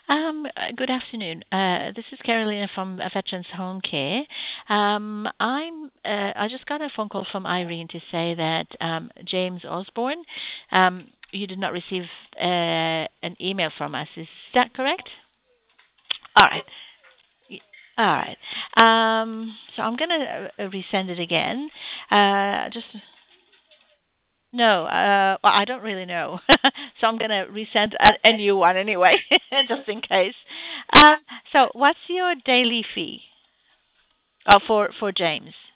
Good afternoon. This is Carolina from Veterans Home Care. I just got a phone call from Irene to say that James Osborne, you did not receive an email from us. Is that correct? All right. Y- All right. So I'm gonna resend it again. Just no. Well, I don't really know, so I'm gonna resend a new one anyway, just in case. Um, so what's your daily fee? Oh, for James.